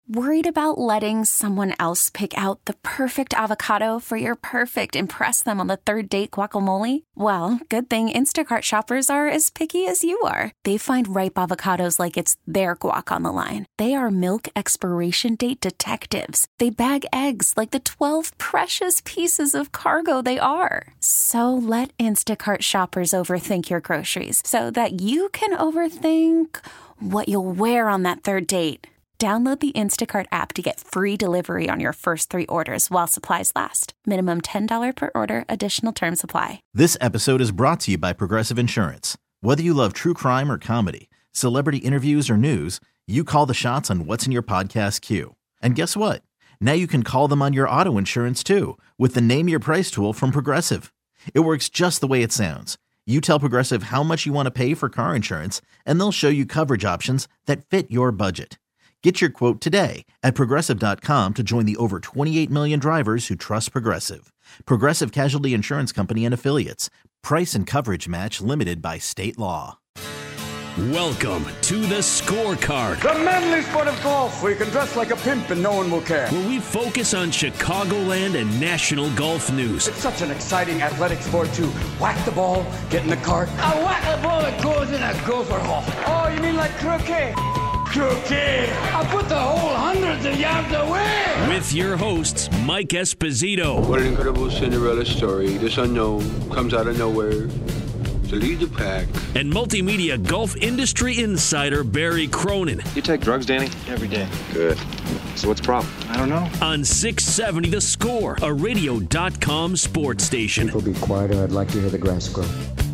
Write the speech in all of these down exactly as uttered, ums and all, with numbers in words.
Worried about letting someone else pick out the perfect avocado for your perfect impress them on the third date guacamole? Well, good thing Instacart shoppers are as picky as you are. They find ripe avocados like it's their guac on the line. They are milk expiration date detectives. They bag eggs like the twelve precious pieces of cargo they are. So let Instacart shoppers overthink your groceries so that you can overthink what you'll wear on that third date. Download the Instacart app to get free delivery on your first three orders while supplies last. Minimum ten dollars per order. Additional terms apply. This episode is brought to you by Progressive Insurance. Whether you love true crime or comedy, celebrity interviews or news, you call the shots on what's in your podcast queue. And guess what? Now you can call them on your auto insurance too with the Name Your Price tool from Progressive. It works just the way it sounds. You tell Progressive how much you want to pay for car insurance, and they'll show you coverage options that fit your budget. Get your quote today at Progressive dot com to join the over twenty-eight million drivers who trust Progressive. Progressive Casualty Insurance Company and Affiliates. Price and coverage match limited by state law. Welcome to the Scorecard, the manly sport of golf, where you can dress like a pimp and no one will care. Where we focus on Chicagoland and national golf news. It's such an exciting athletic sport to whack the ball, get in the cart. I whack the ball that goes in a gopher hole. Oh, you mean like croquet? Croquet. I put the whole hundreds of yards away. With your hosts, Mike Esposito. What an incredible Cinderella story. This unknown comes out of nowhere to lead the pack. And multimedia golf industry insider Barry Cronin. You take drugs, Danny? Every day. Good. So what's the problem? I don't know. On six seventy The Score, a radio dot com sports station. People be quiet or I'd like to hear the grass grow.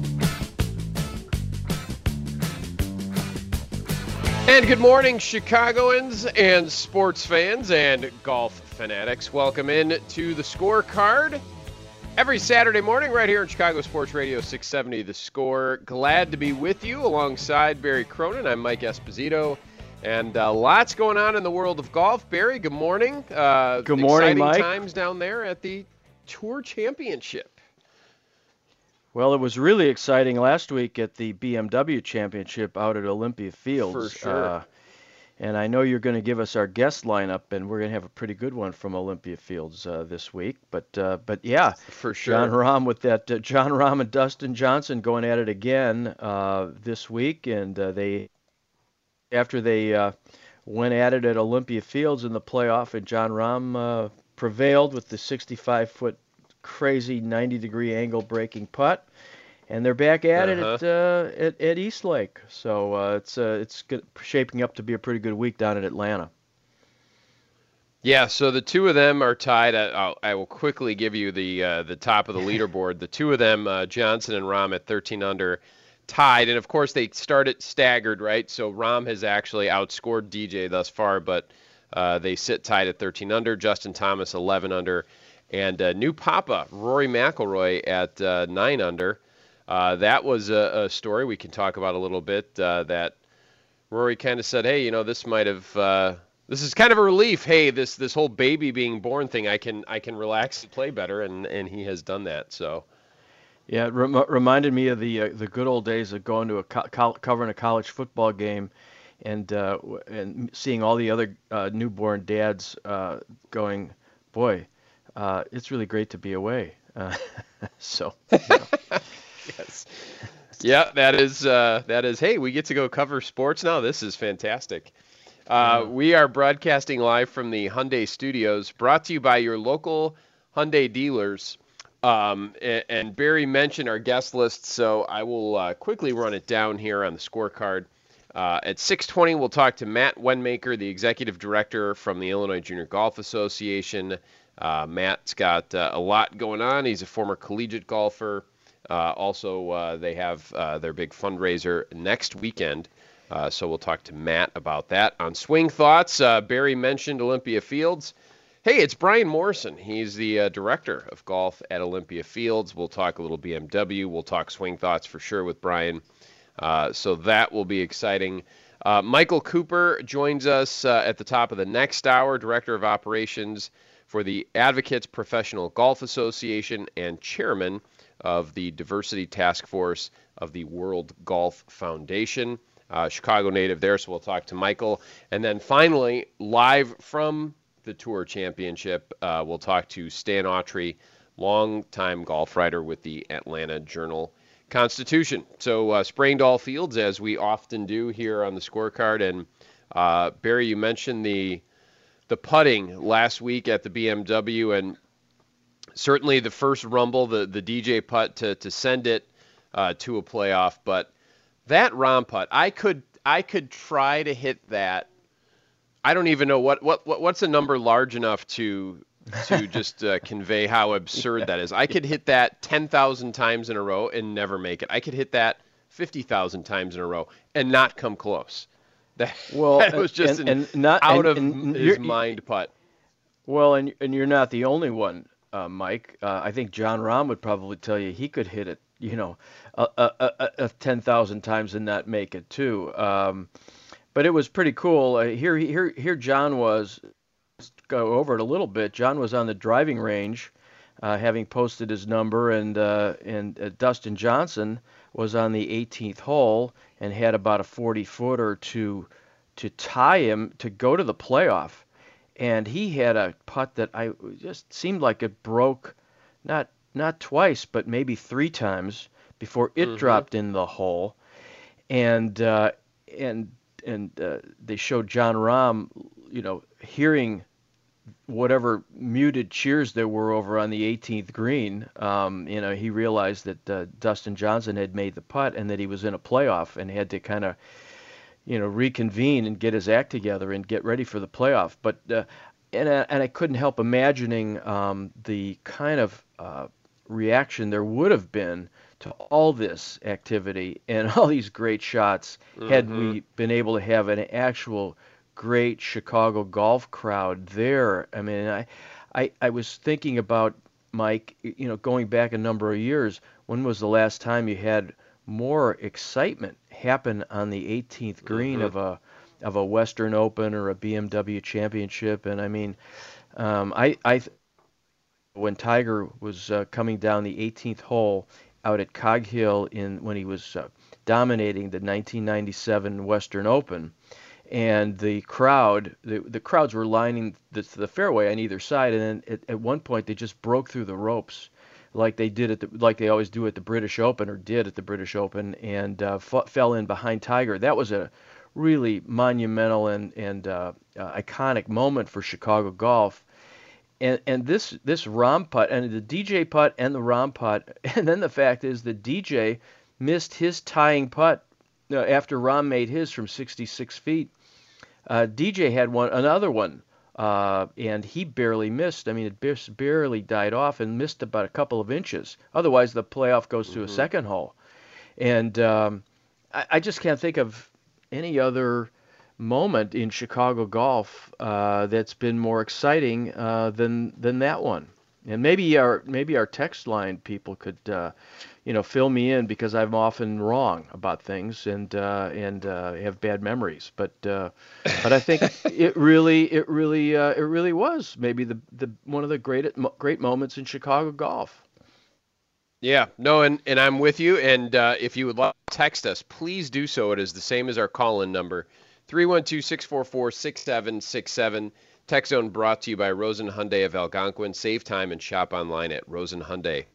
And good morning, Chicagoans and sports fans and golf fanatics. Welcome in to the Scorecard. Every Saturday morning right here in Chicago Sports Radio six seventy The Score. Glad to be with you alongside Barry Cronin. I'm Mike Esposito. And uh, lots going on in the world of golf. Barry, good morning. Uh, good morning, exciting Mike. Times down there at the Tour Championship. Well, it was really exciting last week at the B M W Championship out at Olympia Fields. For sure. Uh, and I know you're going to give us our guest lineup, and we're going to have a pretty good one from Olympia Fields uh, this week. But uh, but yeah, for sure. Jon Rahm with that uh, Jon Rahm and Dustin Johnson going at it again uh, this week, and uh, they after they uh, went at it at Olympia Fields in the playoff, and Jon Rahm uh, prevailed with the sixty-five foot crazy ninety degree angle breaking putt, and they're back at uh-huh. it at, uh, at at East Lake. So uh, it's uh, it's good, shaping up to be a pretty good week down in Atlanta. Yeah, so the two of them are tied. I'll, I will quickly give you the uh, the top of the leaderboard. The two of them, uh, Johnson and Rahm, at thirteen under, tied, and of course they started staggered, right? So Rahm has actually outscored D J thus far, but uh, they sit tied at thirteen under. Justin Thomas eleven under. And uh, new Papa, Rory McIlroy, at uh, nine under. Uh, that was a, a story we can talk about a little bit, uh, that Rory kind of said, hey, you know, this might have, uh, this is kind of a relief. Hey, this this whole baby being born thing, I can I can relax and play better, and, and he has done that. So, yeah, it rem- reminded me of the uh, the good old days of going to a co- co- covering a college football game, and uh, and seeing all the other uh, newborn dads uh, going, boy. Uh, it's really great to be away. Uh, so, you know. Yes. Yeah, that is, uh, that is, hey, we get to go cover sports now. This is fantastic. Uh, yeah. We are broadcasting live from the Hyundai Studios, brought to you by your local Hyundai dealers. Um, and, and Barry mentioned our guest list, so I will uh, quickly run it down here on the scorecard. Uh, at six twenty, we'll talk to Matt Wenmaker, the executive director from the Illinois Junior Golf Association. Uh, Matt's got uh, a lot going on. He's a former collegiate golfer. Uh, also, uh, they have uh, their big fundraiser next weekend. Uh, so we'll talk to Matt about that. On Swing Thoughts, uh, Barry mentioned Olympia Fields. Hey, it's Brian Morrison. He's the uh, director of golf at Olympia Fields. We'll talk a little B M W. We'll talk Swing Thoughts for sure with Brian. Uh, so that will be exciting. Uh, Michael Cooper joins us uh, at the top of the next hour, director of operations for the Advocates Professional Golf Association and chairman of the Diversity Task Force of the World Golf Foundation. uh, Chicago native there, so we'll talk to Michael. And then finally, live from the Tour Championship, uh, we'll talk to Stan Autry, longtime golf writer with the Atlanta Journal-Constitution. So uh, spraying to all fields, as we often do here on the scorecard. And uh, Barry, you mentioned the the putting last week at the B M W, and certainly the first rumble, the, the D J putt to, to send it uh, to a playoff. But that Rahm putt, I could I could try to hit that. I don't even know what, what, what what's a number large enough to to just uh, convey how absurd that is. I could hit that ten thousand times in a row and never make it. I could hit that fifty thousand times in a row and not come close. That, well, that was just and, an and not, out and, of and his mind putt. Well, and and you're not the only one, uh, Mike. Uh, I think Jon Rahm would probably tell you he could hit it, you know, a, a, a, a ten thousand times and not make it too. Um, but it was pretty cool. Uh, here, here, here, John was. Let's go over it a little bit. John was on the driving range, uh, having posted his number, and uh, and uh, Dustin Johnson was on the eighteenth hole and had about a forty footer to to tie him to go to the playoff. And he had a putt that I just seemed like it broke, not not twice, but maybe three times before it mm-hmm. dropped in the hole. And uh, and and uh, they showed Jon Rahm, you know, hearing whatever muted cheers there were over on the eighteenth green. Um, you know, he realized that uh, Dustin Johnson had made the putt and that he was in a playoff and had to kind of, you know, reconvene and get his act together and get ready for the playoff. But uh, and I, and I couldn't help imagining um, the kind of uh, reaction there would have been to all this activity and all these great shots mm-hmm. had we been able to have an actual great Chicago golf crowd there. I mean, I, I, I was thinking about, Mike, you know, going back a number of years, when was the last time you had more excitement happen on the eighteenth green mm-hmm. of a of a Western Open or a B M W Championship? And I mean, um, I, I when Tiger was uh, coming down the eighteenth hole out at Cog Hill in when he was uh, dominating the nineteen ninety-seven Western Open, and the crowd, the, the crowds were lining the, the fairway on either side, and then at, at one point they just broke through the ropes, like they did at the, like they always do at the British Open or did at the British Open, and uh, f- fell in behind Tiger. That was a really monumental and and uh, uh, iconic moment for Chicago golf. And and this this Rahm putt and the D J putt and the Rahm putt, and then the fact is the D J missed his tying putt uh, after Rahm made his from sixty-six feet. Uh, D J had one another one, uh, and he barely missed. I mean, it just barely died off and missed about a couple of inches. Otherwise, the playoff goes to mm-hmm. a second hole. And um, I, I just can't think of any other moment in Chicago golf uh, that's been more exciting uh, than than that one. And maybe our maybe our text line people could uh, you know fill me in, because I'm often wrong about things and uh, and uh, have bad memories. But uh, but I think it really it really uh, it really was maybe the the one of the great great moments in Chicago golf. Yeah, no, and, and I'm with you. And uh, if you would like to text us, please do so. It is the same as our call-in number. three one two, six four four, six seven six seven. Tech Zone brought to you by Rosen Hyundai of Algonquin. Save time and shop online at Rosen Hyundai.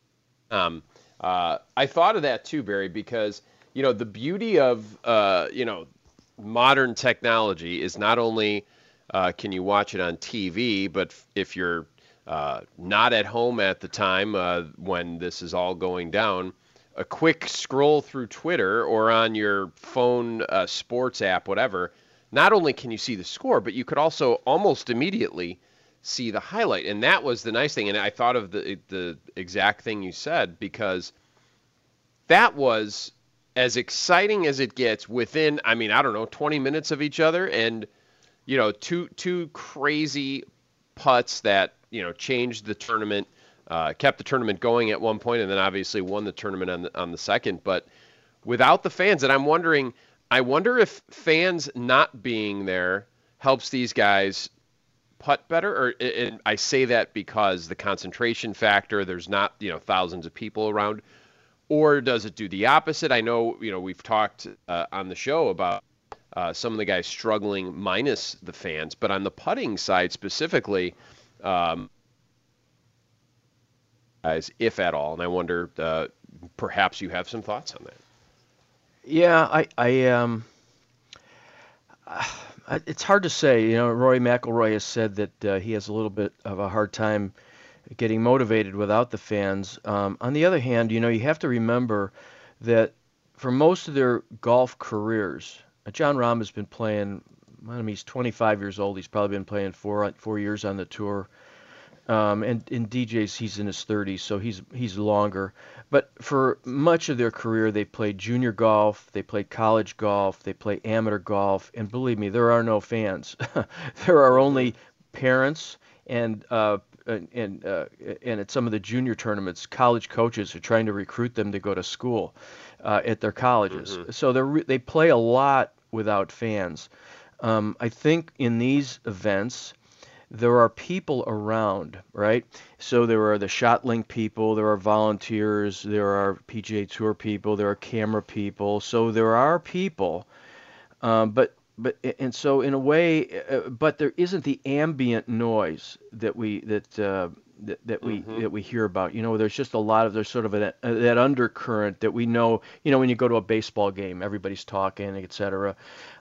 Um, uh, I thought of that too, Barry, because, you know, the beauty of, uh, you know, modern technology is not only uh, can you watch it on T V, but if you're uh, not at home at the time uh, when this is all going down, a quick scroll through Twitter or on your phone uh, sports app, whatever, not only can you see the score, but you could also almost immediately see the highlight. And that was the nice thing. And I thought of the the exact thing you said, because that was as exciting as it gets within, I mean, I don't know, twenty minutes of each other. And, you know, two two crazy putts that, you know, changed the tournament. Uh, kept the tournament going at one point, and then obviously won the tournament on the, on the second. But without the fans, and I'm wondering, I wonder if fans not being there helps these guys putt better. Or and I say that because the concentration factor, there's not, you know, thousands of people around. or does it do the opposite? I know, you know, we've talked uh, on the show about uh, some of the guys struggling minus the fans, but on the putting side specifically, um, guys, if at all, and I wonder, uh, perhaps you have some thoughts on that. Yeah, I, I, um, uh, it's hard to say. You know, Rory McIlroy has said that uh, he has a little bit of a hard time getting motivated without the fans. Um, on the other hand, you know, you have to remember that for most of their golf careers, uh, Jon Rahm has been playing. I mean, he's twenty-five years old. He's probably been playing four four years on the tour. Um, and in D J's, he's in his thirties, so he's he's longer. But for much of their career, they played junior golf, they played college golf, they play amateur golf, and believe me, there are no fans. There are only parents and uh, and uh, and at some of the junior tournaments, college coaches are trying to recruit them to go to school uh, at their colleges. Mm-hmm. So they re- they play a lot without fans. Um, I think in these events, there are people around, right? So there are the ShotLink people, there are volunteers, there are P G A Tour people, there are camera people. So there are people, um, but but and so in a way, uh, but there isn't the ambient noise that we that uh, that, that we mm-hmm. that we hear about. You know, there's just a lot of there's sort of a, a, that undercurrent that we know. You know, when you go to a baseball game, everybody's talking, et cetera.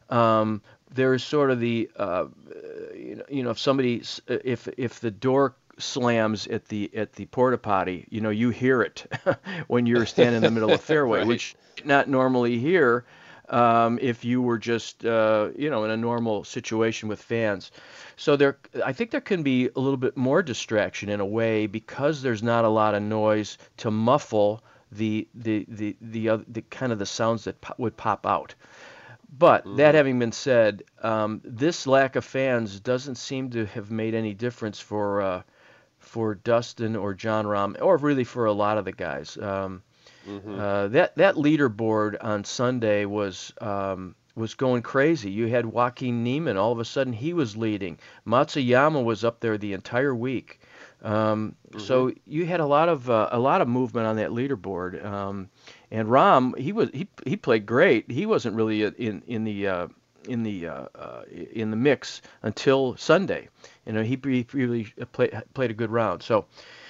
Um, there is sort of the, uh, you know, you know, if somebody, if if the door slams at the at the porta potty, you know, you hear it when you're standing in the middle of the fairway, right. Which you not normally hear um, if you were just, uh, you know, in a normal situation with fans. So there, I think there can be a little bit more distraction in a way because there's not a lot of noise to muffle the the the the, the, the kind of the sounds that po- would pop out. But mm-hmm. that having been said, um, this lack of fans doesn't seem to have made any difference for uh, for Dustin or Jon Rahm, or really for a lot of the guys. Um, mm-hmm. uh, that that leaderboard on Sunday was um, was going crazy. You had Joaquin Niemann. All of a sudden, he was leading. Matsuyama was up there the entire week. Um, mm-hmm. So you had a lot of uh, a lot of movement on that leaderboard. Um, And Rahm, he was he he played great. He wasn't really in in the uh, in the uh, uh, in the mix until Sunday. You know, he, he really played played a good round. So,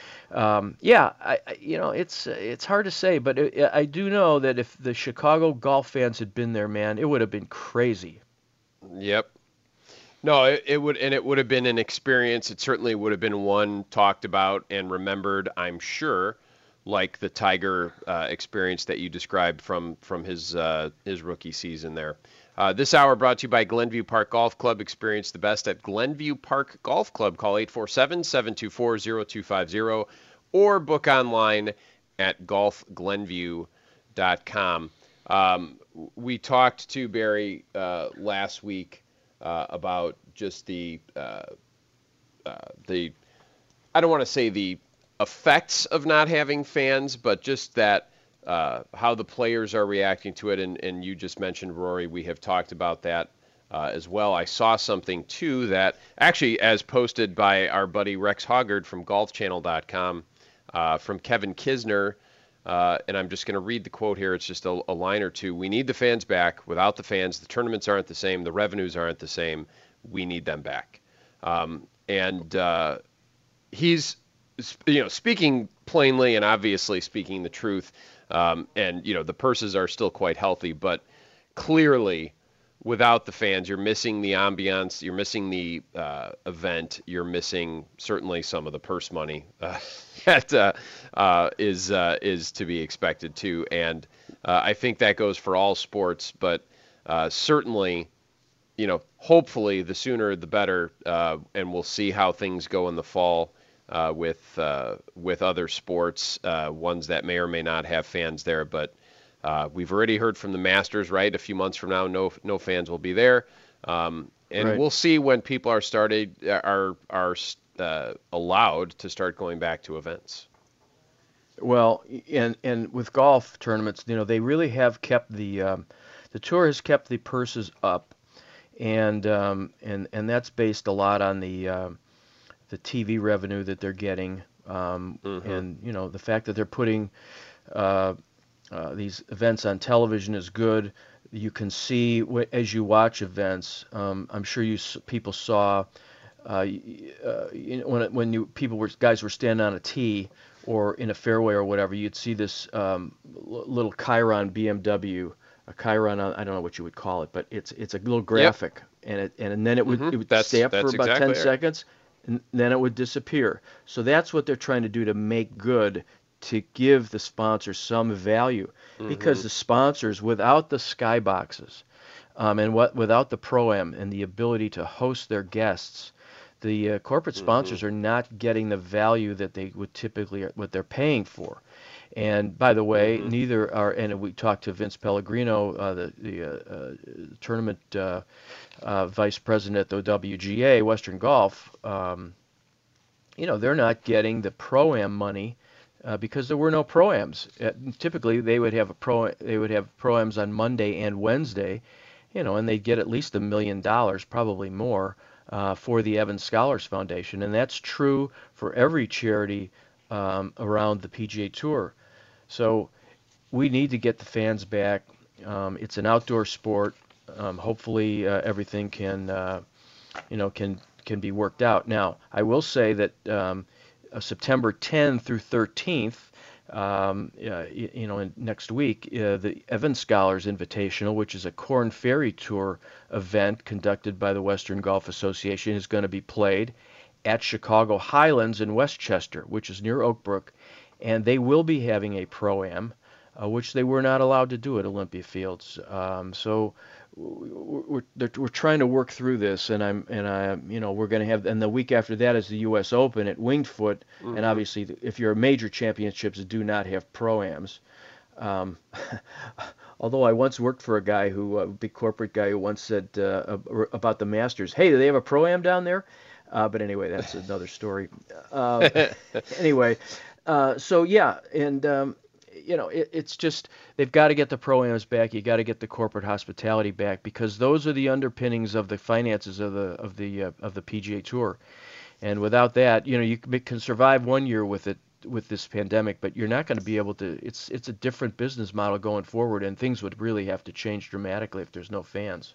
um, yeah, I, I you know it's it's hard to say, but it, I do know that if the Chicago golf fans had been there, man, it would have been crazy. Yep. No, it, it would, and it would have been an experience. It certainly would have been one talked about and remembered, I'm sure, like the Tiger uh, experience that you described from from his uh, his rookie season there. Uh, this hour brought to you by Glenview Park Golf Club. Experience the best at Glenview Park Golf Club. Call eight four seven, seven two four, zero two five zero or book online at golf glenview dot com. Um, we talked to Barry uh, last week uh, about just the uh, uh, the I don't want to say the effects of not having fans, but just that uh, how the players are reacting to it. And, and you just mentioned, Rory, we have talked about that uh, as well. I saw something, too, that actually, as posted by our buddy Rex Hoggard from golf channel dot com, uh, from Kevin Kisner, uh, and I'm just going to read the quote here. It's just a, a line or two. We need the fans back. Without the fans, the tournaments aren't the same. The revenues aren't the same. We need them back. Um, and uh, he's, you know, speaking plainly and obviously speaking the truth. Um, and, you know, the purses are still quite healthy, but clearly without the fans, you're missing the ambiance, you're missing the uh, event, you're missing certainly some of the purse money uh, that uh, uh, is uh, is to be expected too. And uh, I think that goes for all sports, but uh, certainly, you know, hopefully the sooner the better, uh, and we'll see how things go in the fall uh, with uh, with other sports, uh, ones that may or may not have fans there, but Uh, we've already heard from the Masters, right? A few months from now, no no fans will be there, um, and right. We'll see when people are started are are uh, allowed to start going back to events. Well, and and with golf tournaments, you know, they really have kept the um, the tour has kept the purses up, and um, and and that's based a lot on the um, the T V revenue that they're getting, um, mm-hmm. and you know the fact that they're putting. Uh, uh, these events on television is good. You can see as you watch events. Um, I'm sure you people saw uh, uh, you know, when when you people were guys were standing on a tee or in a fairway or whatever, you'd see this um, little Chiron B M W, a Chiron, I don't know what you would call it, but it's it's a little graphic, yep. and it and then it would mm-hmm. it would that's, stay up for about exactly ten right. seconds, and then it would disappear. So that's what they're trying to do to make good, to give the sponsors some value, mm-hmm. because the sponsors, without the skyboxes, um, and what without the Pro-Am and the ability to host their guests, the uh, corporate sponsors mm-hmm. are not getting the value that they would typically, what they're paying for. And by the way, mm-hmm. neither are, and we talked to Vince Pellegrino, uh, the, the uh, uh, tournament uh, uh, vice president at the W G A, Western Golf, um, you know, they're not getting the Pro-Am money uh, because there were no Pro-Ams. Uh, typically, they would have a pro, they would have Pro-Ams on Monday and Wednesday, you know, and they'd get at least a million dollars, probably more, Uh, for the Evans Scholars Foundation, and that's true for every charity um, around the P G A Tour. So we need to get the fans back. Um, it's an outdoor sport. Um, hopefully, uh, everything can, uh, you know, can can be worked out. Now, I will say that um, uh, September tenth through thirteenth. Um, uh, you, you know, in next week, uh, the Evans Scholars Invitational, which is a Corn Ferry Tour event conducted by the Western Golf Association, is going to be played at Chicago Highlands in Westchester, which is near Oak Brook, and they will be having a Pro-Am, uh, which they were not allowed to do at Olympia Fields. Um, so we're, we're we're trying to work through this, and I'm and I you know we're going to have, and the week after that is the U S Open at Winged Foot, mm-hmm. and obviously if your major championships do not have Pro-Ams. Um, although I once worked for a guy who, a big corporate guy who once said uh, about the Masters, hey, do they have a Pro-Am down there? Uh, but anyway, that's another story. Uh, anyway, uh, so yeah, and um, you know, it, it's just they've got to get the Pro-Ams back. You got to get the corporate hospitality back, because those are the underpinnings of the finances of the of the uh, of the P G A Tour. And without that, you know, you can survive one year with it, with this pandemic, but you're not going to be able to. It's it's a different business model going forward, and things would really have to change dramatically if there's no fans.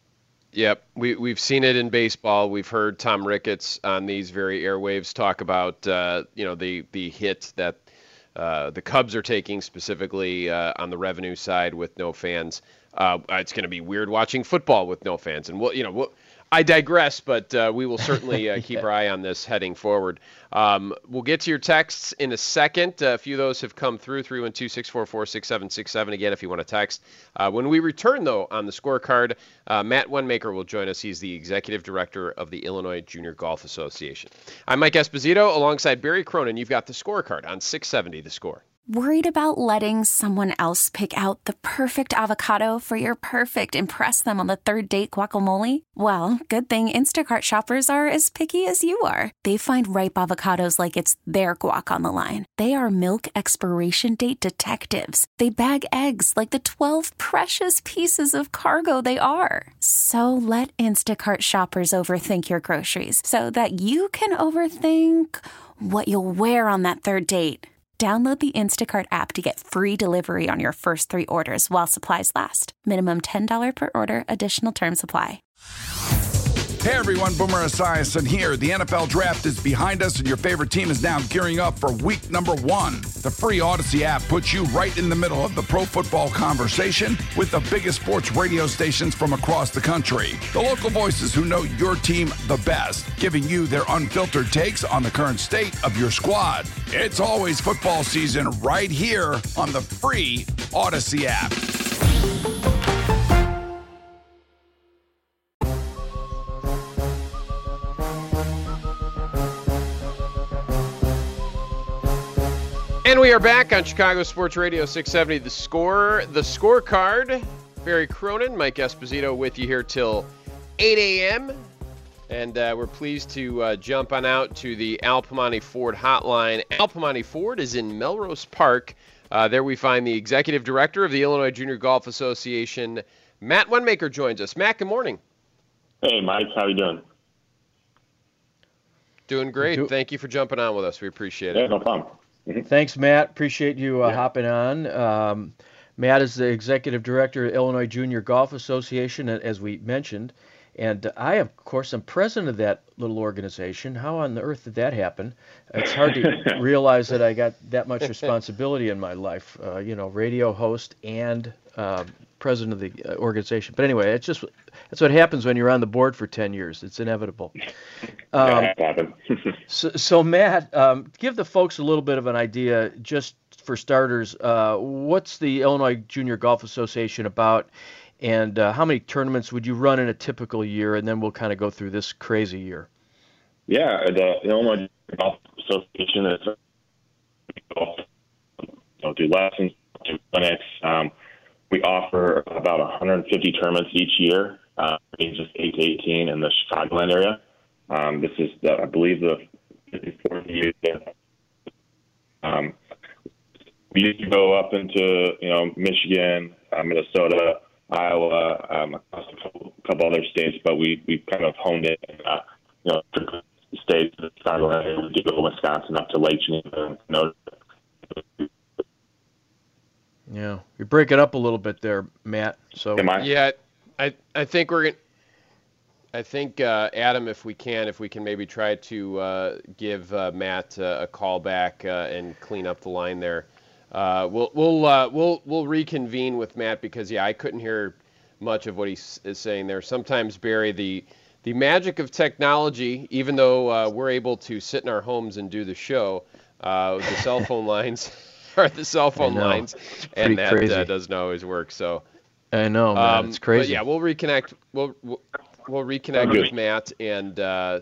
Yep, we we've seen it in baseball. We've heard Tom Ricketts on these very airwaves talk about uh, you know the the hit that uh, the Cubs are taking specifically uh, on the revenue side with no fans. Uh, it's going to be weird watching football with no fans, and we'll you know we'll, I digress, but uh, we will certainly uh, keep yeah. our eye on this heading forward. Um, we'll get to your texts in a second. Uh, a few of those have come through, three one two, six four four, six seven six seven, again, if you want to text. Uh, when we return, though, on the scorecard, uh, Matt Wenmaker will join us. He's the executive director of the Illinois Junior Golf Association. I'm Mike Esposito, alongside Barry Cronin. You've got the scorecard on six seventy The Score. Worried about letting someone else pick out the perfect avocado for your perfect impress them on the third date guacamole? Well, good thing Instacart shoppers are as picky as you are. They find ripe avocados like it's their guac on the line. They are milk expiration date detectives. They bag eggs like the twelve precious pieces of cargo they are. So let Instacart shoppers overthink your groceries so that you can overthink what you'll wear on that third date. Download the Instacart app to get free delivery on your first three orders while supplies last. Minimum ten dollars per order. Additional terms apply. Hey everyone, Boomer Esiason here. The N F L Draft is behind us and your favorite team is now gearing up for week number one. The free Odyssey app puts you right in the middle of the pro football conversation with the biggest sports radio stations from across the country. The local voices who know your team the best, giving you their unfiltered takes on the current state of your squad. It's always football season right here on the free Odyssey app. And we are back on Chicago Sports Radio six seventy The Score. The Scorecard. Barry Cronin, Mike Esposito with you here till eight a.m. And uh, we're pleased to uh, jump on out to the Al Piemonte Ford hotline. Al Piemonte Ford is in Melrose Park. Uh, there we find the executive director of the Illinois Junior Golf Association, Matt Wenmaker, joins us. Matt, good morning. Hey, Mike. How you doing? Doing great. Thank you for jumping on with us. We appreciate it. Yeah, no problem. Mm-hmm. Thanks, Matt. Appreciate you uh, yeah. hopping on. Um, Matt is the executive director of Illinois Junior Golf Association, as we mentioned. And I, of course, am president of that little organization. How on earth did that happen? It's hard to realize that I got that much responsibility in my life. Uh, you know, radio host and uh, president of the organization. But anyway, it's just that's what happens when you're on the board for ten years. It's inevitable. Um, yeah, so, so, Matt, um, give the folks a little bit of an idea, just for starters. Uh, what's the Illinois Junior Golf Association about? And uh, how many tournaments would you run in a typical year? And then we'll kind of go through this crazy year. Yeah, the Illinois Golf Association is uh, do lessons, do clinics. Um, we offer about one hundred fifty tournaments each year, uh, ages eight to eighteen in the Chicagoland area. Um, this is, the, I believe, the fifty-fourth year. Um, we used to go up into, you know, Michigan, uh, Minnesota, Iowa, um, across a couple, couple other states, but we we kind of honed it, and, uh, you know, states, the Chicagoland area. We did go to Wisconsin up to Lake Geneva. You know. Yeah, you're breaking up a little bit there, Matt. So Am I? Yeah, I I think we're gonna. I think uh, Adam, if we can, if we can maybe try to uh, give uh, Matt uh, a call back uh, and clean up the line there. Uh, we'll we'll uh, we'll we'll reconvene with Matt because yeah, I couldn't hear much of what he is saying there. Sometimes, Barry, the the magic of technology, even though uh, we're able to sit in our homes and do the show, uh, the cell phone lines are the cell phone lines, and that uh, doesn't always work. So I know, man, um, it's crazy. But yeah, we'll reconnect. We'll we'll, we'll reconnect with Matt, and uh,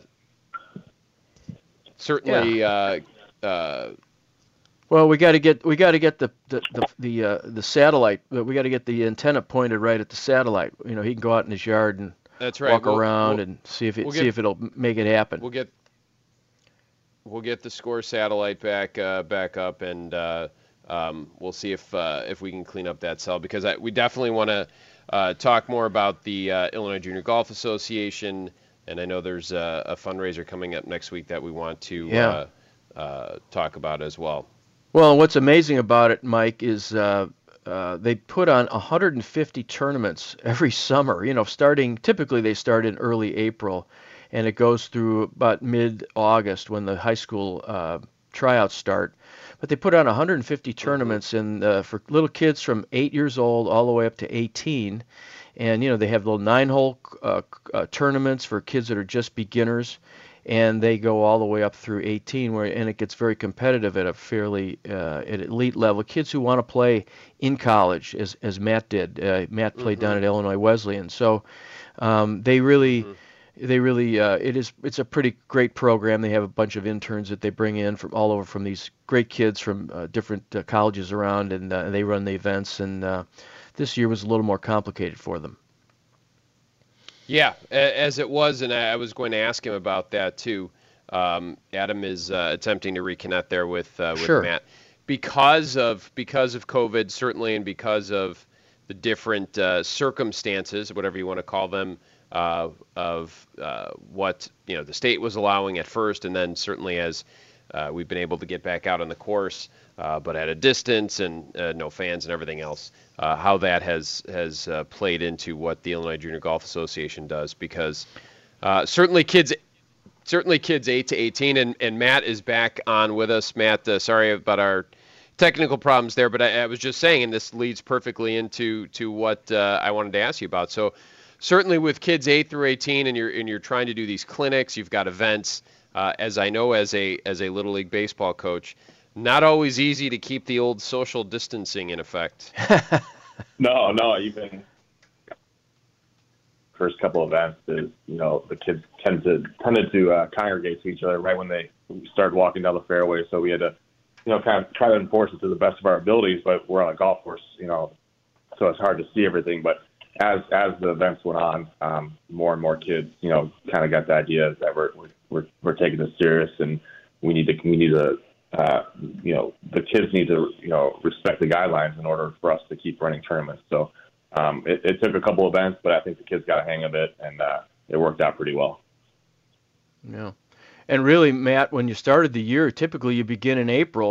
certainly. Yeah. Uh, uh, Well, we got to get we got to get the the the the, uh, the satellite. We got to get the antenna pointed right at the satellite. You know, he can go out in his yard and That's right. walk we'll, around we'll, and see if it we'll see get, if it'll make it happen. We'll get we'll get the Score satellite back uh, back up, and uh, um, we'll see if uh, if we can clean up that cell, because I, we definitely want to uh, talk more about the uh, Illinois Junior Golf Association, and I know there's a, a fundraiser coming up next week that we want to Yeah. uh, uh, talk about as well. Well, what's amazing about it, Mike, is uh, uh, they put on one hundred fifty tournaments every summer. You know, starting typically they start in early April, and it goes through about mid-August when the high school uh, tryouts start. But they put on one hundred fifty tournaments in uh, for little kids from eight years old all the way up to eighteen. And you know, they have little nine-hole uh, uh, tournaments for kids that are just beginners. And they go all the way up through eighteen, where and it gets very competitive at a fairly uh, at elite level. Kids who want to play in college, as as Matt did. Uh, Matt played Mm-hmm. down at Illinois Wesleyan, so um, they really, mm-hmm. they really, uh, it is it's a pretty great program. They have a bunch of interns that they bring in from all over, from these great kids from uh, different uh, colleges around, and uh, they run the events. And uh, this year was a little more complicated for them. Yeah, as it was, and I was going to ask him about that too. Um, Adam is uh, attempting to reconnect there with uh, with Sure. Matt because of because of COVID, certainly, and because of the different uh, circumstances, whatever you want to call them, uh, of uh, what you know the state was allowing at first, and then certainly as uh, we've been able to get back out on the course, uh, but at a distance and uh, no fans and everything else. Uh, how that has has uh, played into what the Illinois Junior Golf Association does, because uh, certainly kids, certainly kids eight to eighteen, and, and Matt is back on with us. Matt, uh, sorry about our technical problems there, but I, I was just saying, and this leads perfectly into to what uh, I wanted to ask you about. So certainly with kids eight through eighteen, and you're and you're trying to do these clinics, you've got events. Uh, as I know, as a as a Little League baseball coach, not always easy to keep the old social distancing in effect. No, no, even first couple events is, you know, the kids tend to tended to uh, congregate to each other right when they started walking down the fairway. So we had to, you know, kind of try to enforce it to the best of our abilities, but we're on a golf course, you know, so it's hard to see everything. But as as the events went on, um, more and more kids, you know, kind of got the idea that we're we're we're taking this serious, and we need to we need to. Uh, you know, the kids need to, you know, respect the guidelines in order for us to keep running tournaments. So um, it, it took a couple events, but I think the kids got a hang of it, and uh, it worked out pretty well. Yeah. And really, Matt, when you started the year, typically you begin in April,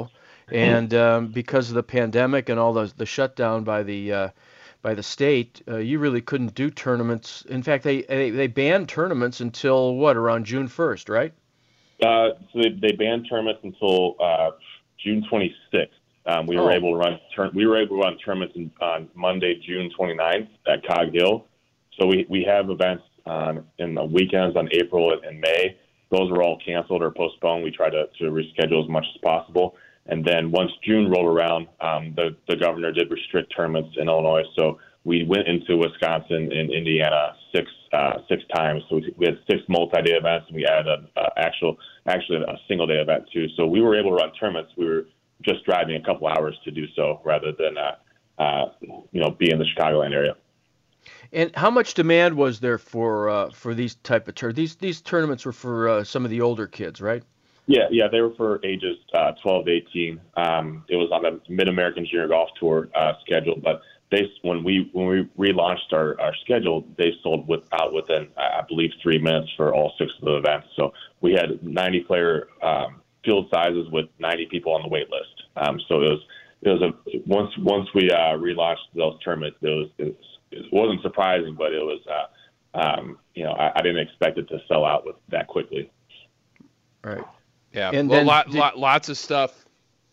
And um, because of the pandemic and all the the shutdown by the uh, by the state, uh, you really couldn't do tournaments. In fact, they they, they banned tournaments until what, around June first, right? Uh, so they, they banned tournaments until uh, June twenty-sixth. Um, we oh. were able to run tur- we were able to run tournaments in, on Monday, June twenty-ninth at Cog Hill. So we, we have events on in the weekends on April and May. Those were all canceled or postponed. We tried to, to reschedule as much as possible. And then once June rolled around, um, the, the governor did restrict tournaments in Illinois. So we went into Wisconsin and Indiana six uh, six times. So we, we had six multi-day events, and we added an actual actually a single-day event too. So we were able to run tournaments. We were just driving a couple hours to do so rather than uh, uh, you know be in the Chicagoland area. And how much demand was there for uh, for these type of tournaments? These these tournaments were for uh, some of the older kids, right? Yeah, yeah, they were for ages uh, twelve to eighteen. Um, it was on the Mid-American Junior Golf Tour uh, schedule, but they when we when we relaunched our, our schedule, they sold with, out within I believe three minutes for all six of the events. So we had ninety player um, field sizes with ninety people on the wait list. Um, so it was it was a once once we uh, relaunched those tournaments, it was. It was It wasn't surprising, but it was, uh, um, you know, I, I didn't expect it to sell out with that quickly. Right. Yeah. And well, then lot, did... lot, lots of stuff.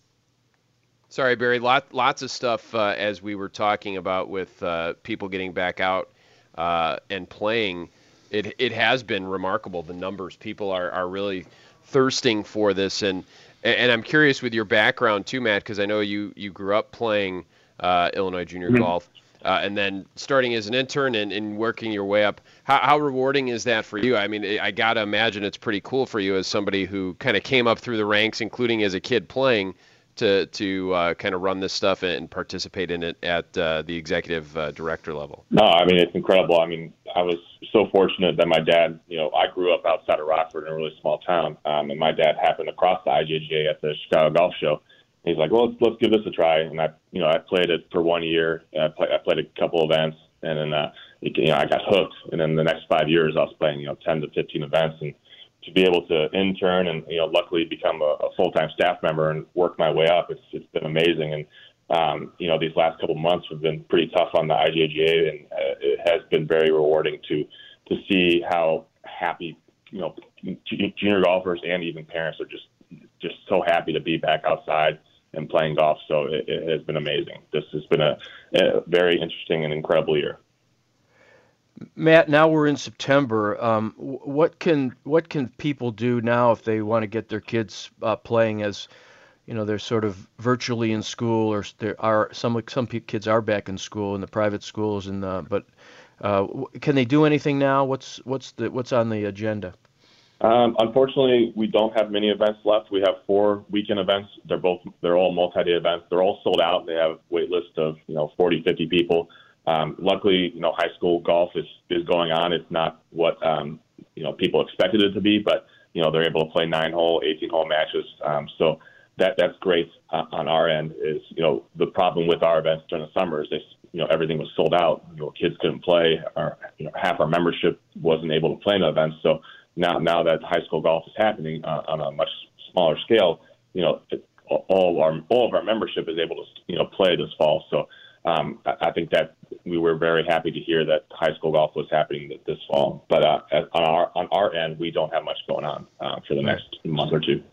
Sorry, Barry. Lot, lots of stuff uh, as we were talking about with uh, people getting back out uh, and playing. It it has been remarkable. The numbers, people are, are really thirsting for this, and and I'm curious with your background too, Matt, because I know you you grew up playing uh, Illinois Junior mm-hmm. Golf. Uh, and then starting as an intern and, and working your way up. How, how rewarding is that for you? I mean, I got to imagine it's pretty cool for you as somebody who kind of came up through the ranks, including as a kid playing, to to uh, kind of run this stuff and participate in it at uh, the executive uh, director level. No, I mean, it's incredible. I mean, I was so fortunate that my dad, you know, I grew up outside of Rockford in a really small town, um, and my dad happened to cross the I J G A at the Chicago Golf Show. He's like, well, let's, let's give this a try. And I, you know, I played it for one year. I, play, I played a couple events, and then, uh, you know, I got hooked. And then the next five years, I was playing, you know, ten to fifteen events. And to be able to intern and, you know, luckily become a, a full-time staff member and work my way up, it's it's been amazing. And, um, you know, these last couple months have been pretty tough on the I J G A, and uh, it has been very rewarding to to see how happy, you know, junior golfers and even parents are just just so happy to be back outside and playing golf. So it, it has been amazing. This has been a, a very interesting and incredible year. Matt, now we're in September. Um, what can what can people do now if they want to get their kids uh, playing, as you know, they're sort of virtually in school, or there are some some kids are back in school in the private schools, and uh, but uh, can they do anything now? What's what's the what's on the agenda? Um, unfortunately, we don't have many events left. We have four weekend events. They're both they're all multi-day events. They're all sold out. They have a wait list of you know forty, fifty people. Um, luckily, you know high school golf is, is going on. It's not what um, you know people expected it to be, but you know they're able to play nine-hole, eighteen-hole matches. Um, so that that's great uh, on our end. Is you know the problem with our events during the summer is they you know everything was sold out. You know kids couldn't play. Our you know half our membership wasn't able to play in the events. So Now, now that high school golf is happening uh, on a much smaller scale, you know, it, all of our all of our membership is able to, you know, play this fall. So um, I, I think that we were very happy to hear that high school golf was happening this fall. But uh, on our on our end, we don't have much going on uh, for the next month or two.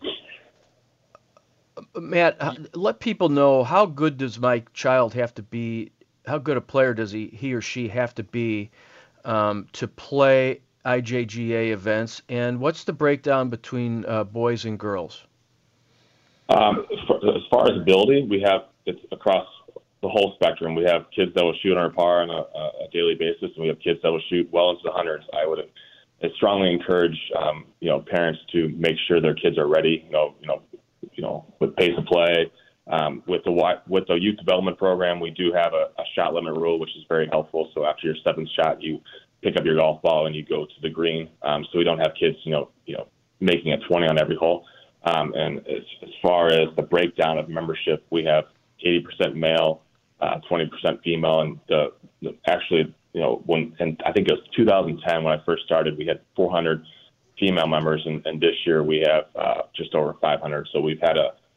Matt, let people know, how good does my child have to be? How good a player does he he or she have to be um, to play I J G A events, and what's the breakdown between uh, boys and girls? Um, as far as ability, we have it's across the whole spectrum. We have kids that will shoot on par on a, a daily basis, and we have kids that will shoot well into the hundreds. I would I strongly encourage um, you know parents to make sure their kids are ready. You know, you know, you know, with pace of play. Um, with the with the youth development program, we do have a, a shot limit rule, which is very helpful. So after your seventh shot, you pick up your golf ball and you go to the green. Um, so we don't have kids, you know, you know, making a twenty on every hole. Um, and as, as far as the breakdown of membership, we have eighty percent male, uh, twenty percent female, and the, the actually, you know, when and I think it was two thousand ten when I first started, we had four hundred female members, and, and this year we have uh, just over five hundred. So we've had a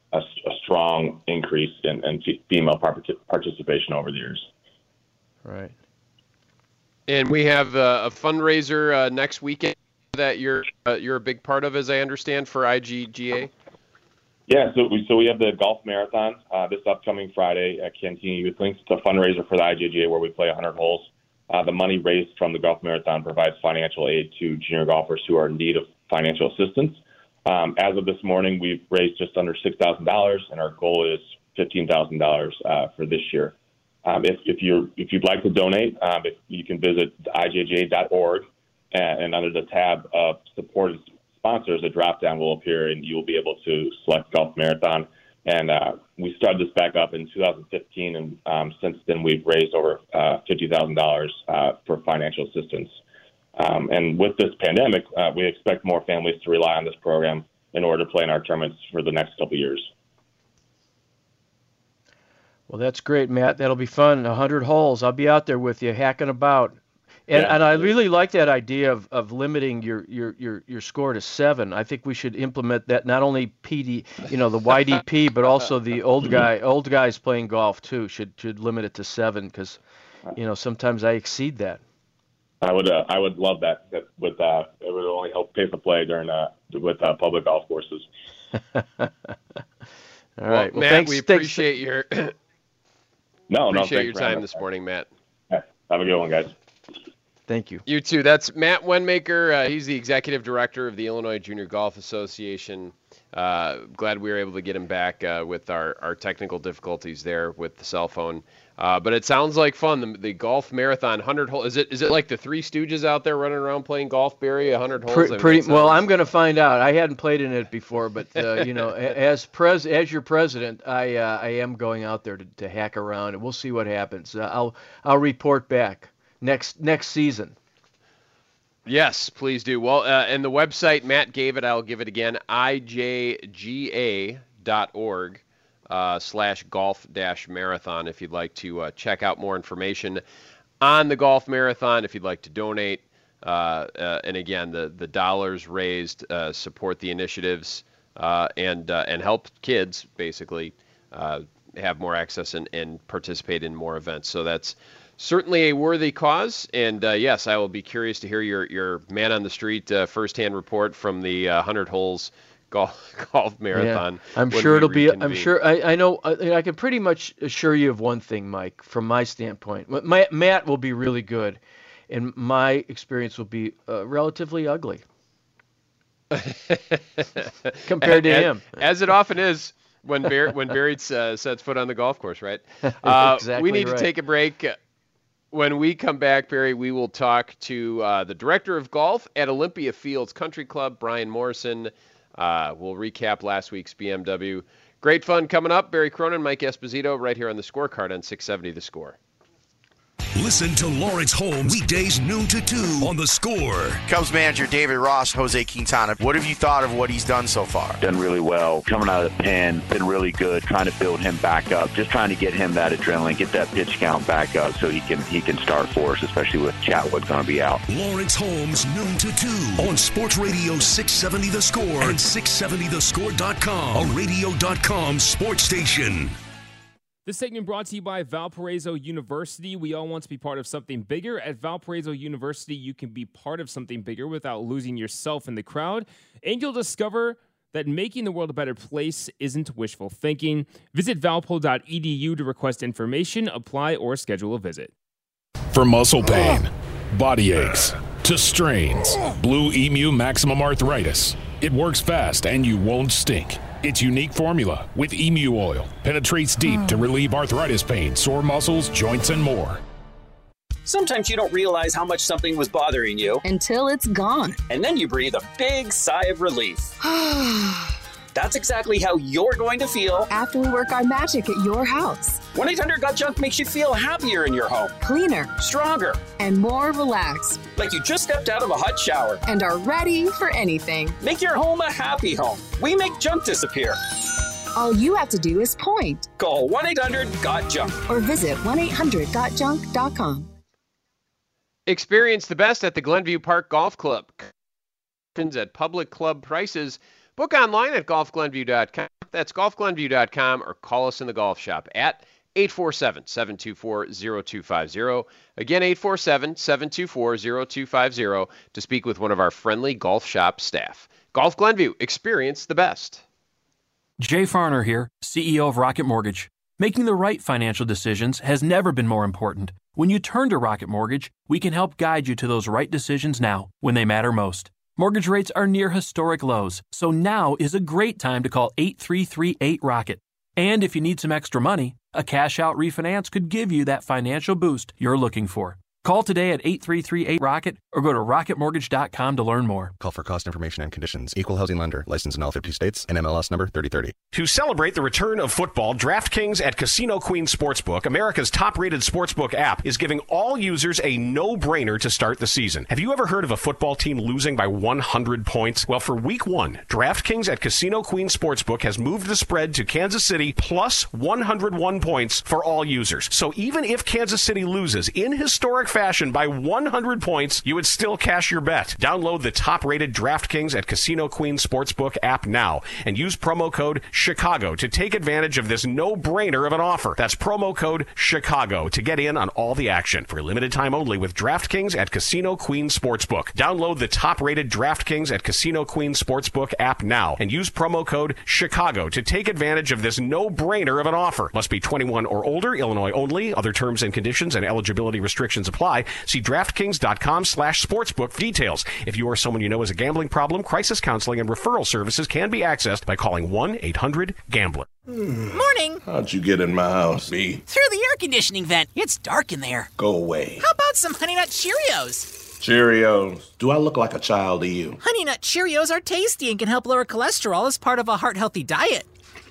a, a strong increase in, in female participation over the years. Right. And we have uh, a fundraiser uh, next weekend that you're uh, you're a big part of, as I understand, for I G G A. Yeah, so we so we have the golf marathon uh, this upcoming Friday at Cantina Youth Links. It's a fundraiser for the I G G A where we play one hundred holes. Uh, the money raised from the golf marathon provides financial aid to junior golfers who are in need of financial assistance. Um, as of this morning, we've raised just under six thousand dollars, and our goal is fifteen thousand dollars uh, for this year. Um, if, if you if you'd like to donate, um, if you can visit I G G A dot org, and, and under the tab of supported sponsors, a drop down will appear, and you will be able to select Golf Marathon. And uh, we started this back up in two thousand fifteen, and um, since then we've raised over uh, fifty thousand dollars uh, for financial assistance. Um, and with this pandemic, uh, we expect more families to rely on this program in order to play in our tournaments for the next couple of years. Well, that's great, Matt. That'll be fun. one hundred holes. I'll be out there with you, hacking about. And, yeah. and I really like that idea of, of limiting your, your, your, your score to seven. I think we should implement that, not only P D, you know, the Y D P, but also the old guy, old guys playing golf too should should limit it to seven because, you know, sometimes I exceed that. I would uh, I would love that. That with uh, it would only help pace the play during uh, with uh, public golf courses. All right, well, well, Matt, thanks, we thanks. appreciate your. No, no, Appreciate your time Brandon. this morning, Matt. Yeah, have a good one, guys. Thank you. You too. That's Matt Wenmaker. Uh, he's the executive director of the Illinois Junior Golf Association. Uh, glad we were able to get him back uh, with our, our technical difficulties there with the cell phone. Uh, but it sounds like fun. The, the golf marathon, one hundred hole. Is it is it like the Three Stooges out there running around playing golf, Barry? one hundred holes. Pre- I mean, pretty sounds... well. I'm going to find out. I hadn't played in it before, but uh, you know, as pres as your president, I uh, I am going out there to, to hack around, and we'll see what happens. Uh, I'll I'll report back next next season. Yes, please do. Well, uh, and the website, Matt gave it, I'll give it again, I J G A dot org uh, slash golf dash marathon if you'd like to uh, check out more information on the golf marathon, if you'd like to donate. Uh, uh, and again, the, the dollars raised uh, support the initiatives uh, and uh, and help kids basically uh, have more access and, and participate in more events. So that's certainly a worthy cause, and uh, yes, I will be curious to hear your, your man on the street uh, firsthand report from the uh, one hundred holes golf golf marathon. Yeah, I'm sure it'll be. I'm sure. I, I know. I, I can pretty much assure you of one thing, Mike. From my standpoint, my, Matt will be really good, and my experience will be uh, relatively ugly compared to as, him, as it often is when Barry when Barry uh, sets foot on the golf course. Right. Uh, exactly we need right. to take a break. When we come back, Barry, we will talk to uh, the director of golf at Olympia Fields Country Club, Brian Morrison. Uh, we'll recap last week's B M W. Great fun coming up. Barry Cronin, Mike Esposito, right here on the Scorecard on six seventy The Score. Listen to Lawrence Holmes weekdays noon to two on The Score. Cubs manager David Ross, Jose Quintana. What have you thought of what he's done so far? Done really well. Coming out of the pen, been really good. Trying to build him back up. Just trying to get him that adrenaline, get that pitch count back up so he can he can start for us, especially with Chatwood going to be out. Lawrence Holmes noon to two on Sports Radio six seventy The Score and six seventy the score dot com, a radio dot com sports station. This segment brought to you by Valparaiso University. We all want to be part of something bigger. At Valparaiso University, you can be part of something bigger without losing yourself in the crowd, and you'll discover that making the world a better place isn't wishful thinking. Visit valpo dot e d u to request information, apply, or schedule a visit. From muscle pain, body aches, to strains, Blue Emu Maximum Arthritis. It works fast and you won't stink. Its unique formula with emu oil penetrates deep to relieve arthritis pain, sore muscles, joints, and more. Sometimes you don't realize how much something was bothering you until it's gone. And then you breathe a big sigh of relief. That's exactly how you're going to feel after we work our magic at your house. one eight hundred got junk makes you feel happier in your home. Cleaner. Stronger. And more relaxed. Like you just stepped out of a hot shower. And are ready for anything. Make your home a happy home. We make junk disappear. All you have to do is point. Call one eight hundred got junk. Or visit one eight hundred got junk dot com. Experience the best at the Glenview Park Golf Club. At public club prices. Book online at golf glenview dot com. That's golf glenview dot com, or call us in the golf shop at eight four seven, seven two four, zero two five zero. Again, eight four seven, seven two four, zero two five zero to speak with one of our friendly golf shop staff. Golf Glenview, experience the best. Jay Farner here, C E O of Rocket Mortgage. Making the right financial decisions has never been more important. When you turn to Rocket Mortgage, we can help guide you to those right decisions now, when they matter most. Mortgage rates are near historic lows, so now is a great time to call eight three three eight ROCKET. And if you need some extra money, a cash-out refinance could give you that financial boost you're looking for. Call today at eight three three eight ROCKET or go to rocket mortgage dot com to learn more. Call for cost information and conditions. Equal housing lender. Licensed in all fifty states. N M L S number thirty thirty. To celebrate the return of football, DraftKings at Casino Queen Sportsbook, America's top-rated sportsbook app, is giving all users a no-brainer to start the season. Have you ever heard of a football team losing by one hundred points? Well, for week one, DraftKings at Casino Queen Sportsbook has moved the spread to Kansas City plus one hundred one points for all users. So even if Kansas City loses in historic fashion by one hundred points, you would still cash your bet. Download the top-rated DraftKings at Casino Queen Sportsbook app now and use promo code Chicago to take advantage of this no-brainer of an offer. That's promo code Chicago to get in on all the action for a limited time only with DraftKings at Casino Queen Sportsbook. Download the top-rated DraftKings at Casino Queen Sportsbook app now and use promo code Chicago to take advantage of this no-brainer of an offer. Must be twenty-one or older, Illinois only. Other terms and conditions and eligibility restrictions apply. See DraftKings.com slash sportsbook for details. If you or someone you know has a gambling problem, crisis counseling and referral services can be accessed by calling one eight hundred gambler. Hmm. Morning. How'd you get in my house, B? Through the air conditioning vent. It's dark in there. Go away. How about some Honey Nut Cheerios? Cheerios. Do I look like a child to you? Honey Nut Cheerios are tasty and can help lower cholesterol as part of a heart-healthy diet.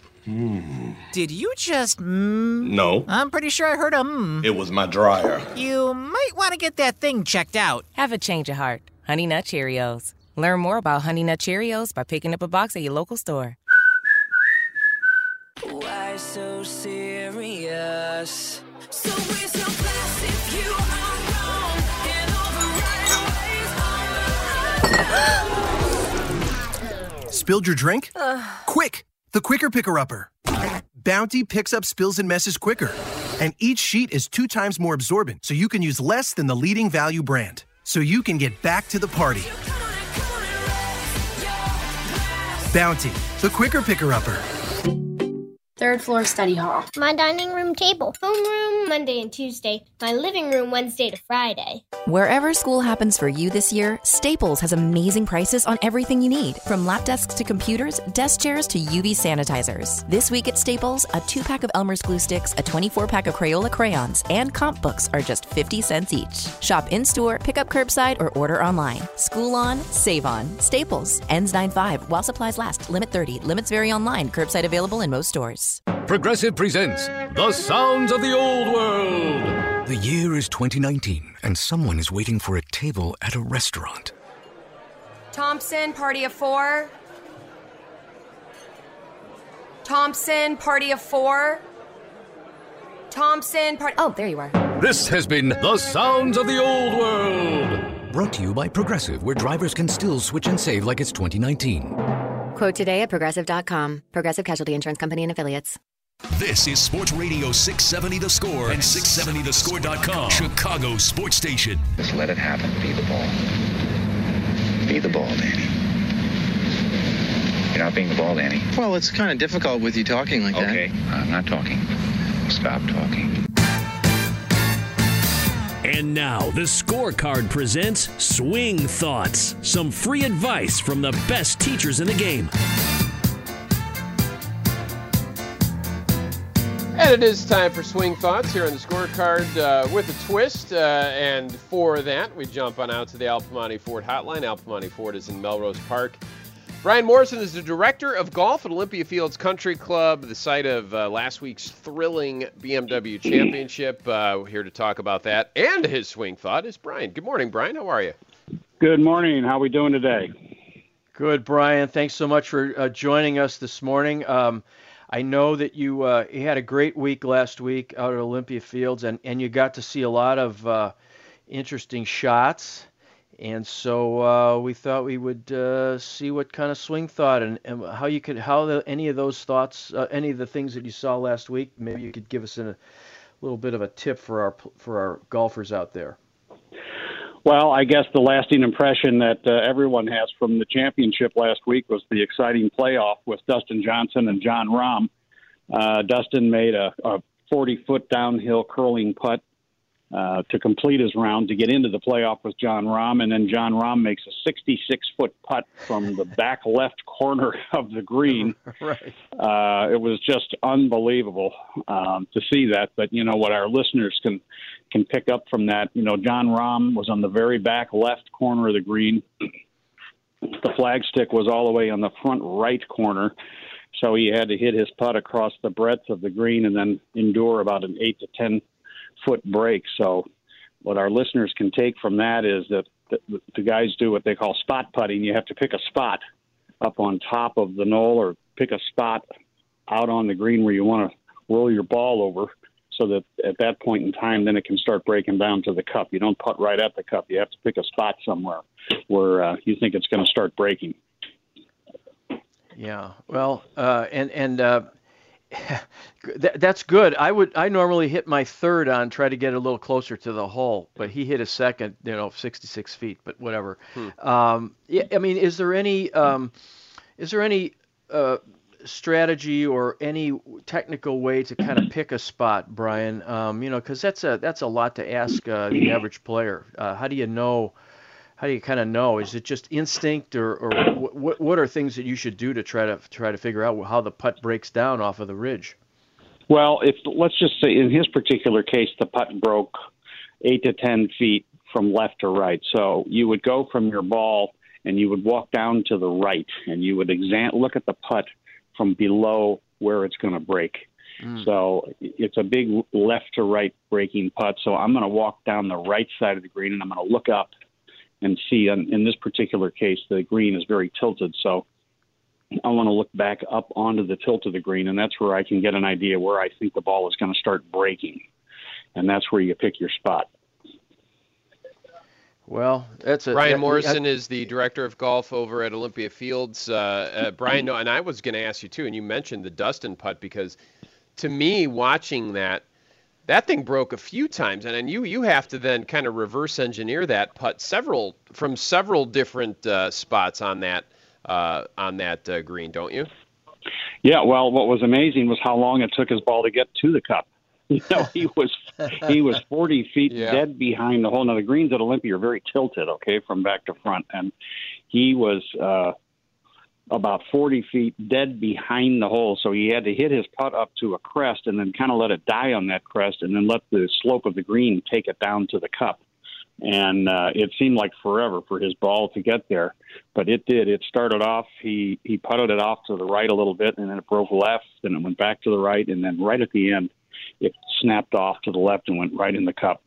Hmm. Did you just mmm? No. I'm pretty sure I heard a mmm. It was my dryer. You might want to get that thing checked out. Have a change of heart. Honey Nut Cheerios. Learn more about Honey Nut Cheerios by picking up a box at your local store. Why so serious? So raise your glass if you are wrong, and all the right ways on the Spilled your drink? Uh. Quick! The Quicker Picker-Upper. Bounty picks up spills and messes quicker. And each sheet is two times more absorbent, so you can use less than the leading value brand. So you can get back to the party. Bounty, the Quicker Picker-Upper. Third floor study hall. My dining room table. Homeroom Monday and Tuesday. My living room Wednesday to Friday. Wherever school happens for you this year, Staples has amazing prices on everything you need. From lap desks to computers, desk chairs to U V sanitizers. This week at Staples, a two-pack of Elmer's glue sticks, a twenty-four pack of Crayola crayons, and comp books are just fifty cents each. Shop in-store, pick up curbside, or order online. School on, save on. Staples. Ends nine five while supplies last. Limit thirty. Limits vary online. Curbside available in most stores. Progressive presents The Sounds of the Old World. The year is twenty nineteen, and someone is waiting for a table at a restaurant. Thompson, party of four. Thompson, party of four. Thompson, party... Oh, there you are. This has been The Sounds of the Old World. Brought to you by Progressive, where drivers can still switch and save like it's twenty nineteen. Quote today at progressive dot com. Progressive Casualty Insurance Company and Affiliates. This is Sports Radio six seventy The Score and six seventy the score dot com, Chicago sports station. Just let it happen. Be the ball. Be the ball, Danny. You're not being the ball, Danny. Well, it's kind of difficult with you talking like that. Okay, I'm not talking. Stop talking. And now, the Scorecard presents Swing Thoughts, some free advice from the best teachers in the game. And it is time for Swing Thoughts here on the Scorecard uh, with a twist. Uh, and for that, we jump on out to the Al Piemonte Ford hotline. Al Piemonte Ford is in Melrose Park. Brian Morrison is the director of golf at Olympia Fields Country Club, the site of uh, last week's thrilling B M W Championship. Uh, here to talk about that and his swing thought is Brian. Good morning, Brian. How are you? Good morning. How are we doing today? Good, Brian. Thanks so much for uh, joining us this morning. Um, I know that you, uh, you had a great week last week out at Olympia Fields, and, and you got to see a lot of uh, interesting shots. And so uh, we thought we would uh, see what kind of swing thought and, and how you could, how the, any of those thoughts, uh, any of the things that you saw last week, maybe you could give us a little bit of a tip for our for our golfers out there. Well, I guess the lasting impression that uh, everyone has from the championship last week was the exciting playoff with Dustin Johnson and Jon Rahm. Uh, Dustin made a forty-foot downhill curling putt Uh, to complete his round to get into the playoff with Jon Rahm, and then Jon Rahm makes a sixty-six-foot putt from the back left corner of the green. Right. Uh, it was just unbelievable um, to see that. But you know what our listeners can can pick up from that. You know, Jon Rahm was on the very back left corner of the green. The flagstick was all the way on the front right corner, so he had to hit his putt across the breadth of the green and then endure about an eight to ten foot break. So what our listeners can take from that is that the, the guys do what they call spot putting. You have to pick a spot up on top of the knoll or pick a spot out on the green where you want to roll your ball over, so that at that point in time, then it can start breaking down to the cup. You don't putt right at the cup. You have to pick a spot somewhere where uh, you think it's going to start breaking. Yeah. Well, uh, and, and, uh, That, that's good. I would. I normally hit my third on, try to get a little closer to the hole, but he hit a second, you know, sixty-six feet. But whatever. Hmm. Um, yeah. I mean, is there any, um, is there any uh, strategy or any technical way to kind of pick a spot, Brian? Um, you know, because that's a that's a lot to ask uh, the average player. Uh, how do you know? How do you kind of know? Is it just instinct, or, or what, what are things that you should do to try to try to figure out how the putt breaks down off of the ridge? Well, if let's just say in his particular case, the putt broke eight to ten feet from left to right. So you would go from your ball and you would walk down to the right, and you would exam- look at the putt from below where it's going to break. Mm. So it's a big left to right breaking putt. So I'm going to walk down the right side of the green, and I'm going to look up and see, um, in this particular case, the green is very tilted. So I want to look back up onto the tilt of the green, and that's where I can get an idea where I think the ball is going to start breaking. And that's where you pick your spot. Well, that's a, Brian that, Morrison I, is the director of golf over at Olympia Fields. Uh, uh, Brian, no, and I was going to ask you too, and you mentioned the Dustin putt, because to me, watching that, that thing broke a few times, and then you you have to then kind of reverse engineer that putt several from several different uh, spots on that uh, on that uh, green, don't you? Yeah. Well, what was amazing was how long it took his ball to get to the cup. You know, he was he was forty feet yeah. dead behind the hole. Now the greens at Olympia are very tilted, okay, from back to front, and he was uh, about forty feet dead behind the hole. So he had to hit his putt up to a crest and then kind of let it die on that crest, and then let the slope of the green take it down to the cup. And uh, it seemed like forever for his ball to get there, but it did. It started off, he, he putted it off to the right a little bit, and then it broke left, and it went back to the right, and then right at the end, it snapped off to the left and went right in the cup.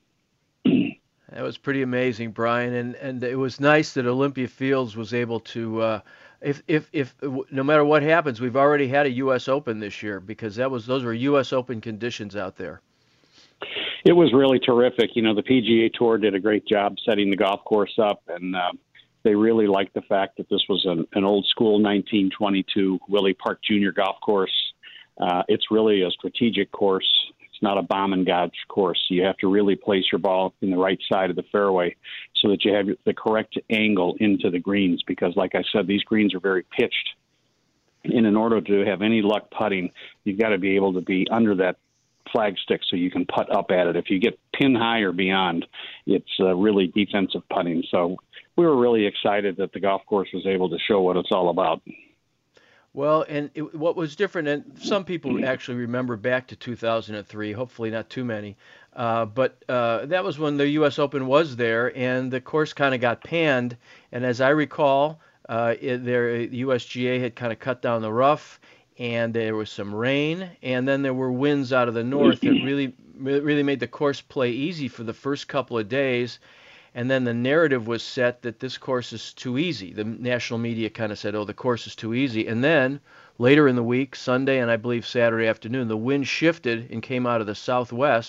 That was pretty amazing, Brian, and and it was nice that Olympia Fields was able to, uh, if if if no matter what happens, we've already had a U S Open this year, because that was those were U S Open conditions out there. It was really terrific. You know, the P G A Tour did a great job setting the golf course up, and uh, they really liked the fact that this was an, an old school nineteen twenty-two Willie Park Junior golf course. Uh, it's really a strategic course. It's not a bomb and gouge course. You have to really place your ball in the right side of the fairway so that you have the correct angle into the greens, because, like I said, these greens are very pitched. And in order to have any luck putting, you've got to be able to be under that flagstick so you can putt up at it. If you get pin high or beyond, it's uh, really defensive putting. So we were really excited that the golf course was able to show what it's all about. Well, and it, what was different, and some people actually remember back to two thousand three, hopefully not too many, uh, but uh, that was when the U S Open was there, and the course kind of got panned. And as I recall, uh, it, there, the U S G A had kind of cut down the rough, and there was some rain, and then there were winds out of the north that really, really made the course play easy for the first couple of days. And then the narrative was set that this course is too easy. The national media kind of said, oh, the course is too easy. And then later in the week, Sunday and I believe Saturday afternoon, the wind shifted and came out of the southwest,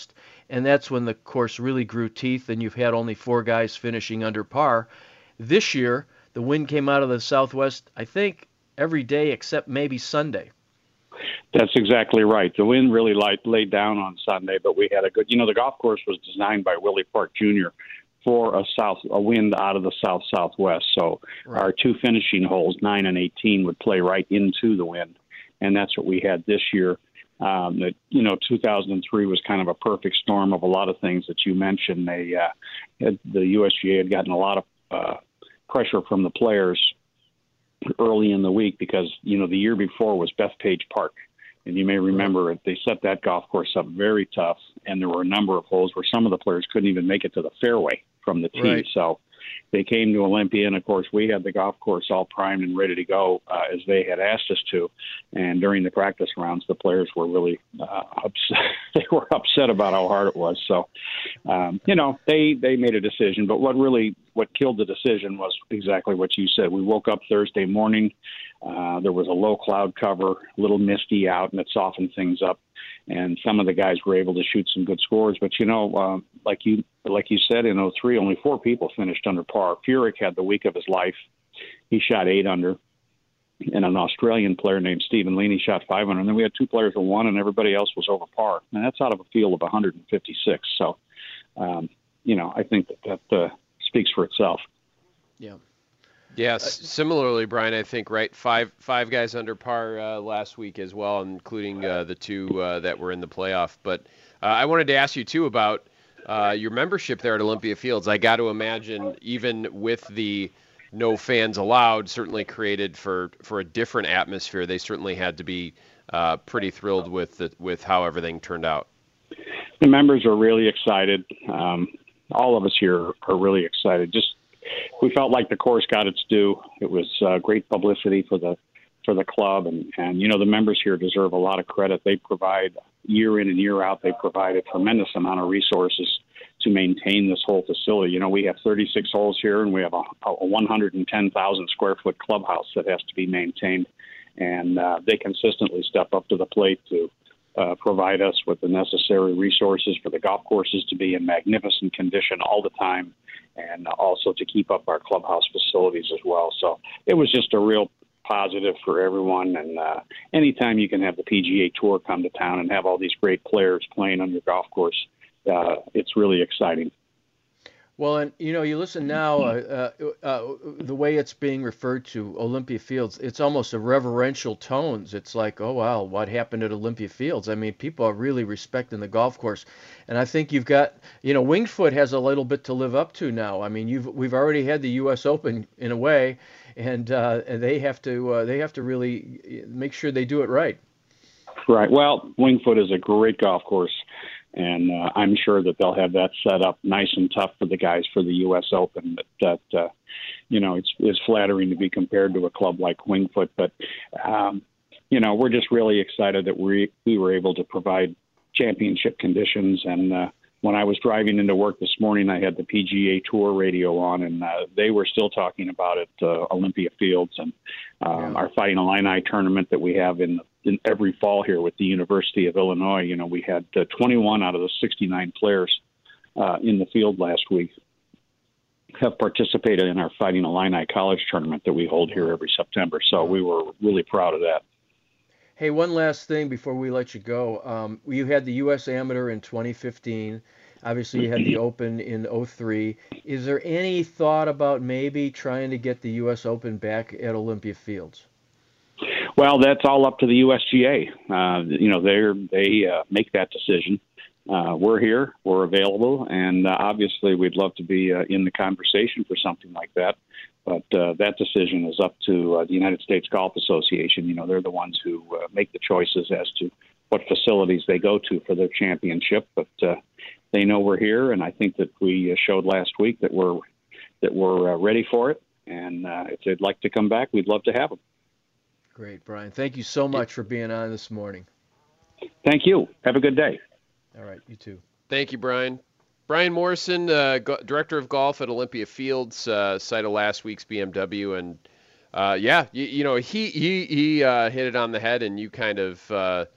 and that's when the course really grew teeth, and you've had only four guys finishing under par. This year, the wind came out of the southwest, I think, every day except maybe Sunday. That's exactly right. The wind really light, laid down on Sunday, but we had a good, you know, the golf course was designed by Willie Park Junior for a south, a wind out of the south-southwest. So right. Our two finishing holes, nine and eighteen, would play right into the wind. And that's what we had this year. Um, that, you know, two thousand three was kind of a perfect storm of a lot of things that you mentioned. They, uh, had, the U S G A had gotten a lot of uh, pressure from the players early in the week because, you know, the year before was Bethpage Park. And you may remember it, they set that golf course up very tough, and there were a number of holes where some of the players couldn't even make it to the fairway from the tee. Right. So they came to Olympia, and, of course, we had the golf course all primed and ready to go uh, as they had asked us to. And during the practice rounds, the players were really uh, upset. They were upset about how hard it was. So, um, you know, they, they made a decision. But what really what killed the decision was exactly what you said. We woke up Thursday morning. Uh, there was a low cloud cover, a little misty out, and it softened things up. And some of the guys were able to shoot some good scores. But, you know, uh, like you like you said, in oh three, only four people finished under par. Furyk had the week of his life. He shot eight under. And an Australian player named Stephen Leaney shot five under. And then we had two players that won, and everybody else was over par. And that's out of a field of one hundred fifty-six. So, um, you know, I think that that uh, speaks for itself. Yeah. Yes, similarly, Brian, I think, right, five five guys under par uh, last week as well, including uh, the two uh, that were in the playoff. But uh, I wanted to ask you, too, about uh, your membership there at Olympia Fields. I got to imagine, even with the no fans allowed, certainly created for, for a different atmosphere. They certainly had to be uh, pretty thrilled with the, with how everything turned out. The members are really excited. Um, all of us here are really excited. Just we felt like the course got its due. It was uh, great publicity for the for the club, and, and you know the members here deserve a lot of credit. They provide year in and year out. They provide a tremendous amount of resources to maintain this whole facility. You know, we have thirty-six holes here, and we have a, a one hundred ten thousand square foot clubhouse that has to be maintained, and uh, they consistently step up to the plate to uh, provide us with the necessary resources for the golf courses to be in magnificent condition all the time, and also to keep up our clubhouse facilities as well. So it was just a real positive for everyone. And uh, anytime you can have the P G A Tour come to town and have all these great players playing on your golf course, uh, it's really exciting. Well, and, you know, you listen now, uh, uh, uh, the way it's being referred to, Olympia Fields, it's almost a reverential tones. It's like, oh, wow, what happened at Olympia Fields? I mean, people are really respecting the golf course. And I think you've got, you know, Winged Foot has a little bit to live up to now. I mean, you've we've already had the U S Open in a way, and uh, they have to uh, they have to really make sure they do it right. Right. Well, Winged Foot is a great golf course. And uh, I'm sure that they'll have that set up nice and tough for the guys for the U S Open. That, that uh, you know, it's, it's flattering to be compared to a club like Winged Foot. But, um, you know, we're just really excited that we, we were able to provide championship conditions. And uh, when I was driving into work this morning, I had the P G A Tour radio on, and uh, they were still talking about it, uh, Olympia Fields, and um, yeah. our Fighting Illini tournament that we have in in every fall here with the University of Illinois. You know, we had uh, twenty-one out of the sixty-nine players uh, in the field last week have participated in our Fighting Illini College tournament that we hold here every September. So we were really proud of that. Hey, one last thing before we let you go. Um, you had the U S Amateur in twenty fifteen. Obviously, you had the Open in oh three. Is there any thought about maybe trying to get the U S Open back at Olympia Fields? Well, that's all up to the U S G A. Uh, you know, they they uh, make that decision. Uh, we're here, we're available, and uh, obviously we'd love to be uh, in the conversation for something like that. But uh, that decision is up to uh, the United States Golf Association. You know, they're the ones who uh, make the choices as to what facilities they go to for their championship. But uh, they know we're here, and I think that we showed last week that we're that we're uh, ready for it. And uh, if they'd like to come back, we'd love to have them. Great, Brian. Thank you so much for being on this morning. Thank you. Have a good day. All right, you too. Thank you, Brian. Brian Morrison, uh, go- Director of Golf at Olympia Fields, uh, site of last week's B M W. And, uh, yeah, you, you know, he he, he uh, hit it on the head, and you kind of uh,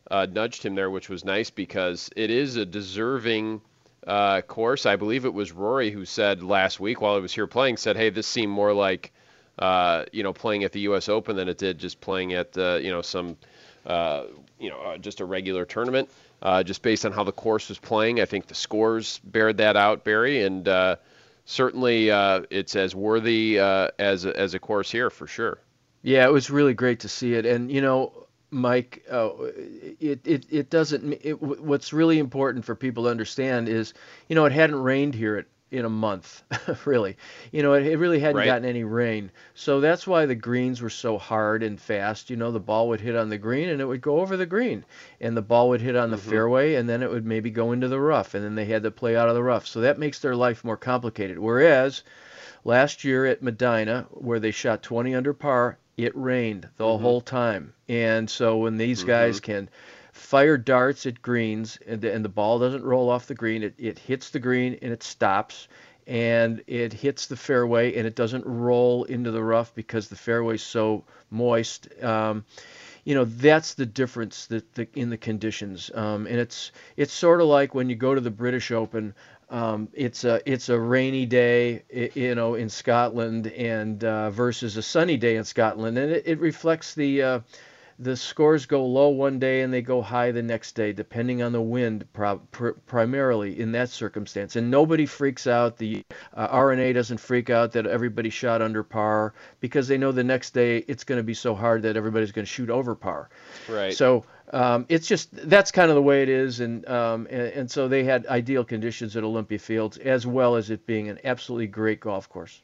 uh, nudged him there, which was nice because it is a deserving uh, course. I believe it was Rory who said last week while I was here playing, said, hey, this seemed more like, uh, you know, playing at the U S Open than it did just playing at, uh, you know, some, uh, you know, uh, just a regular tournament. Uh, just based on how the course was playing, I think the scores bared that out, Barry, and uh, certainly uh, it's as worthy uh, as a, as a course here for sure. Yeah, it was really great to see it, and you know, Mike, uh, it it it doesn't. It, what's really important for people to understand is, you know, it hadn't rained here at, in a month, really. You know, it, it really hadn't right. gotten any rain. So that's why the greens were so hard and fast. You know, the ball would hit on the green and it would go over the green. And the ball would hit on the mm-hmm. fairway and then it would maybe go into the rough. And then they had to play out of the rough. So that makes their life more complicated. Whereas last year at Medina, where they shot twenty under par, it rained the mm-hmm. whole time. And so when these mm-hmm. guys can fire darts at greens and the, and the ball doesn't roll off the green, it, it hits the green and it stops, and it hits the fairway and it doesn't roll into the rough because the fairway's so moist. Um, you know, that's the difference that the, in the conditions. Um, and it's it's sort of like when you go to the British Open. Um, it's a it's a rainy day, you know, in Scotland, and uh, versus a sunny day in Scotland, and it, it reflects the uh, the scores go low one day and they go high the next day, depending on the wind, pro- pr- primarily in that circumstance. And nobody freaks out. The uh, R N A doesn't freak out that everybody shot under par because they know the next day it's going to be so hard that everybody's going to shoot over par. Right. So um, it's just that's kind of the way it is, and, um, and and so they had ideal conditions at Olympia Fields, as well as it being an absolutely great golf course.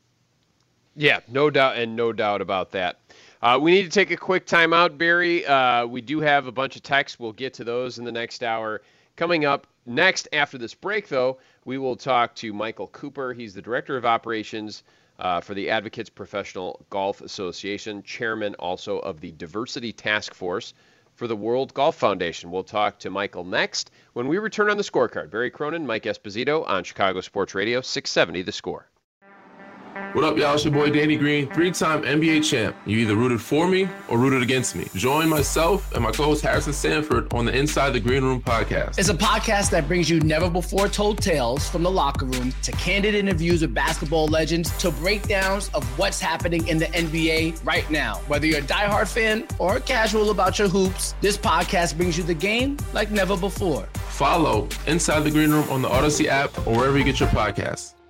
Yeah, no doubt, and no doubt about that. Uh, we need to take a quick timeout, Barry. Uh, we do have a bunch of texts. We'll get to those in the next hour. Coming up next after this break, though, we will talk to Michael Cooper. He's the Director of Operations uh, for the Advocates Professional Golf Association, chairman also of the Diversity Task Force for the World Golf Foundation. We'll talk to Michael next when we return on the Scorecard. Barry Cronin, Mike Esposito on Chicago Sports Radio, six seventy The Score. What up, y'all? It's your boy Danny Green, three-time N B A champ. You either rooted for me or rooted against me. Join myself and my co-host Harrison Sanford on the Inside the Green Room podcast. It's a podcast that brings you never-before-told tales from the locker room to candid interviews with basketball legends to breakdowns of what's happening in the N B A right now. Whether you're a diehard fan or casual about your hoops, this podcast brings you the game like never before. Follow Inside the Green Room on the Odyssey app or wherever you get your podcasts.